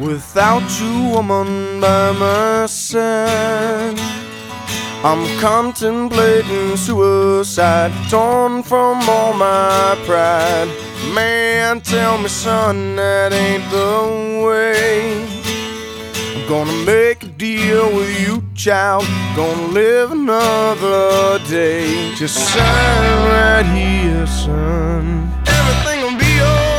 Without you, woman, by my side, I'm contemplating suicide, torn from all my pride. Man, tell me, son, that ain't the way. I'm gonna make a deal with you, child. Gonna live another day. Just sign right here, son.